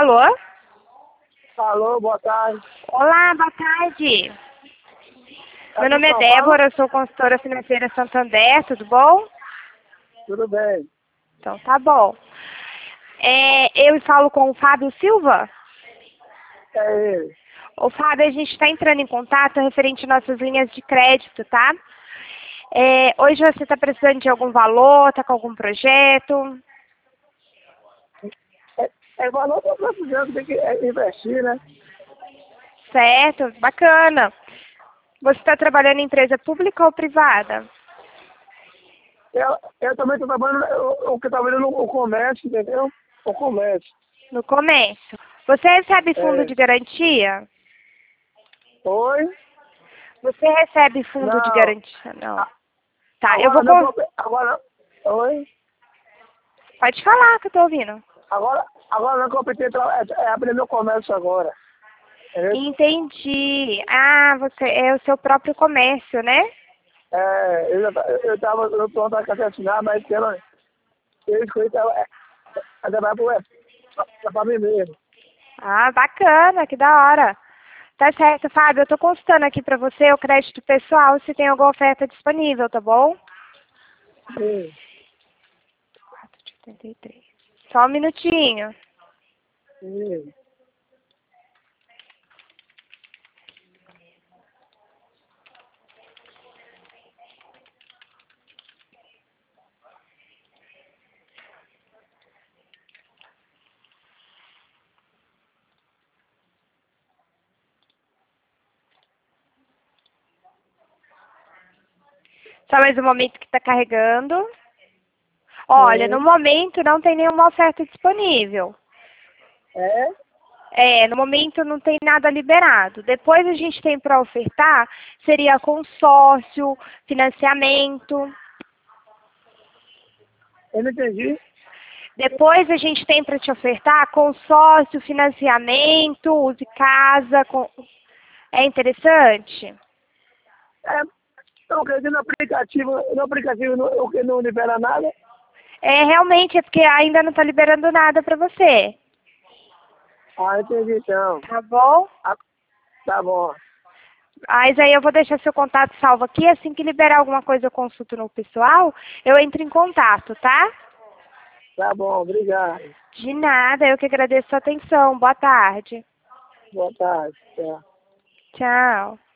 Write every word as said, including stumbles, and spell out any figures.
Alô? Alô, boa tarde. Olá, boa tarde. Tá Meu de nome é São Paulo? Débora, eu sou consultora financeira Santander, tudo bom? Tudo bem. Então tá bom. É, eu falo com o Fábio Silva. É ele. O Fábio, a gente está entrando em contato referente às nossas linhas de crédito, tá? É, hoje você está precisando de algum valor, está com algum projeto? É, é valor que eu tô precisando, tem que é, investir, né? Certo, bacana. Você está trabalhando em empresa pública ou privada? Eu, eu também estou trabalhando, eu, eu tô trabalhando no comércio, entendeu? O comércio. No comércio. Você recebe fundo É. de garantia? Oi? Você recebe fundo de Não. garantia? Não. A- Tá, eu vou... Agora não con- tô, agora, oi? Pode falar que eu tô ouvindo. Agora, agora não competei, é, é abrir meu comércio agora. É, Entendi. Ah, você é o seu próprio comércio, né? é, eu, já tá- eu tava, eu tô para assinar, mas pela, eu escolhi, é, é, é para mim mesmo. Ah, bacana, que da hora. Tá certo, Fábio. Eu tô consultando aqui pra você o crédito pessoal, se tem alguma oferta disponível, tá bom? Sim, quatro de oitenta e três. Só um minutinho. sim. Só mais um momento que tá carregando. Olha, no Sim. momento não tem nenhuma oferta disponível. É? É, no momento não tem nada liberado. Depois a gente tem para ofertar, seria consórcio, financiamento. Eu não entendi. Depois a gente tem para te ofertar consórcio, financiamento, use casa. Com... É interessante? É, eu quer dizer, no aplicativo, no aplicativo não, o que não libera nada. É, realmente, é porque ainda não está liberando nada para você. Ah, entendi então. Tá bom? Ah, tá bom. Mas aí eu vou deixar seu contato salvo aqui. Assim que liberar alguma coisa eu consulto no pessoal, eu entro em contato, tá? Tá bom, obrigado. De nada, eu que agradeço a sua atenção. Boa tarde. Boa tarde. Tchau. Tchau.